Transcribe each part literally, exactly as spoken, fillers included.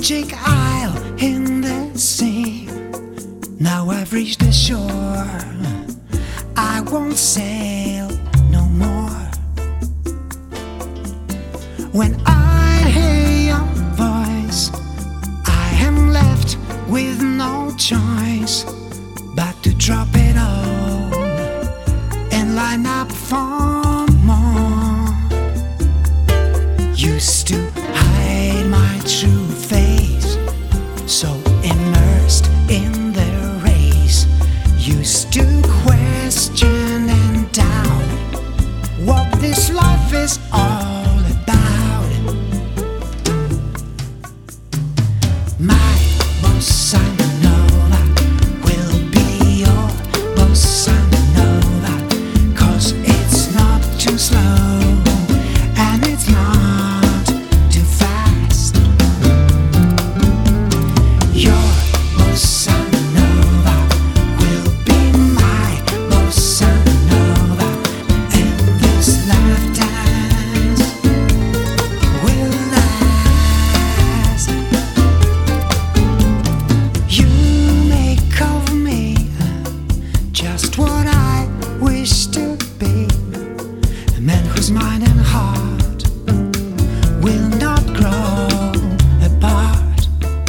magic isle in the sea. Now I've reached the shore, I won't sail no more. When I hear your voice, I am left with no choice but to drop it all and line up for more. Used to hide my true face, so immersed in the race. Used to question and doubt what this life is all about. My bossa nova will be your bossa nova, 'cause it's not too slow and it's not too fast. Your bossa nova will be my bossa nova, and this life dance will last. You make of me just what I wish to be, a man whose mind and heart will not grow apart.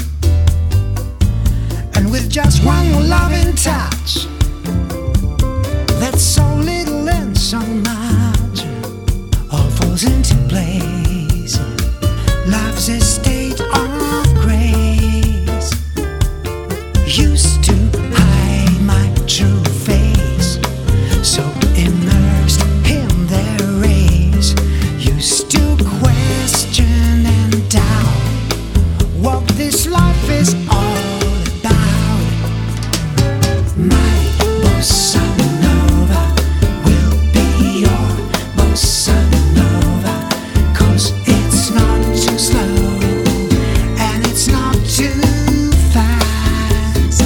And with just one loving touch, that's so little and so much, all falls into place. Love's a state of grace. Used to hide my true face, so immersed in their race. Used to question and doubt what this life is all about. My bossa nova will be your bossa nova, 'cause it's not too slow and it's not too fast.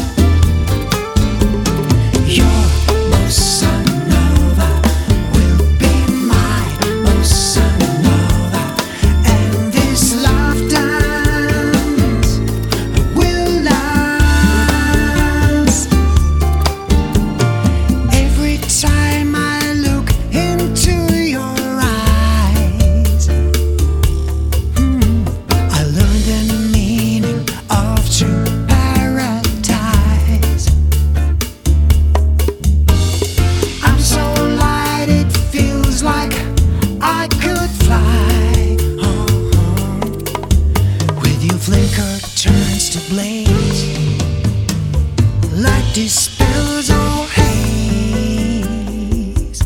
Your bossa nova will be my bossa nova, and this love dance will last. Every time I look into your eyes, hmm, I learn the meaning of true paradise. I'm so light it feels like I could fly. Oh, oh. With you flicker turns to blaze, light dispels all haze.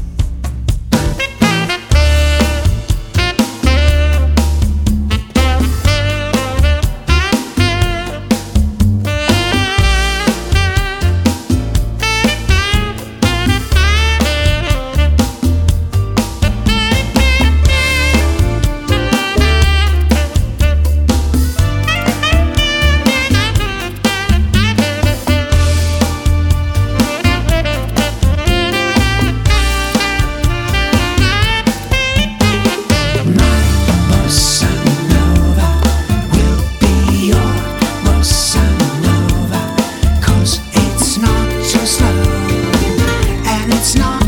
My bossa nova will be your bossa nova, 'cause it's not too slow and it's not